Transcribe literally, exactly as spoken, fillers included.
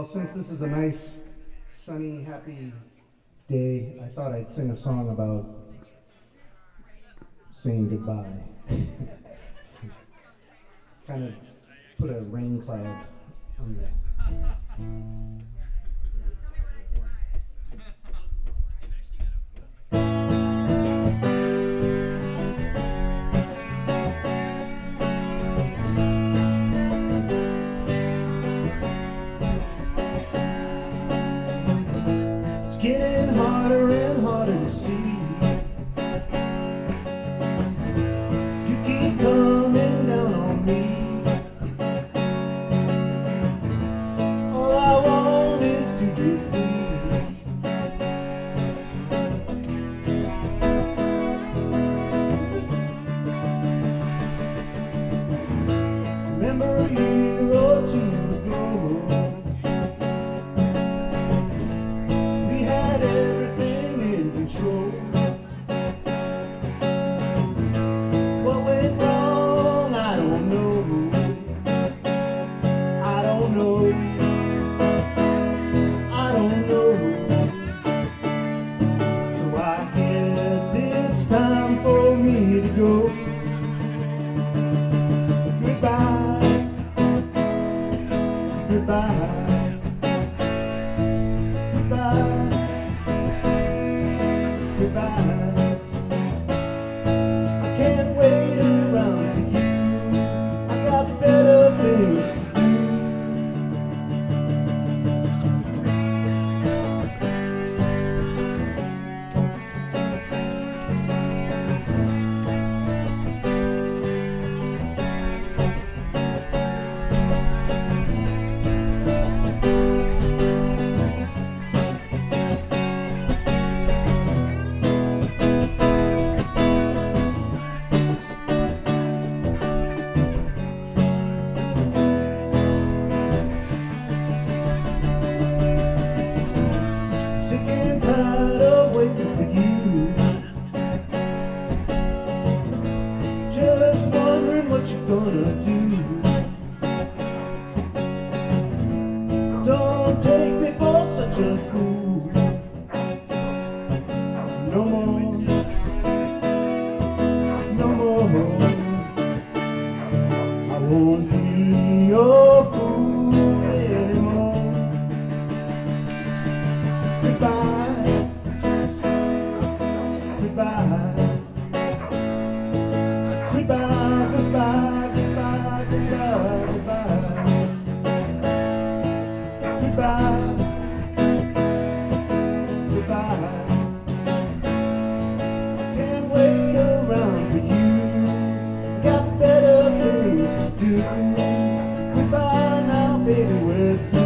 since this is a nice, sunny, happy day, I thought I'd sing a song about saying goodbye. Kind of put a rain cloud on the... It's getting harder and harder to see. You keep coming down on me. All I want is to be free. Remember a year or two ago, what went wrong, I don't know. I don't know. I don't know. So I guess it's time for me to go. Goodbye. Goodbye. Goodbye. Goodbye. I can't wait around for you. I got better things to do. Sick and tired of waiting for you. Just wondering what you're gonna do. Don't take me for such a fool. No more. No more. I won't be your fool anymore. Goodbye, goodbye, goodbye, goodbye, goodbye, goodbye, goodbye, goodbye, goodbye. Can't wait around for you. Got better things to do. Goodbye now, baby, with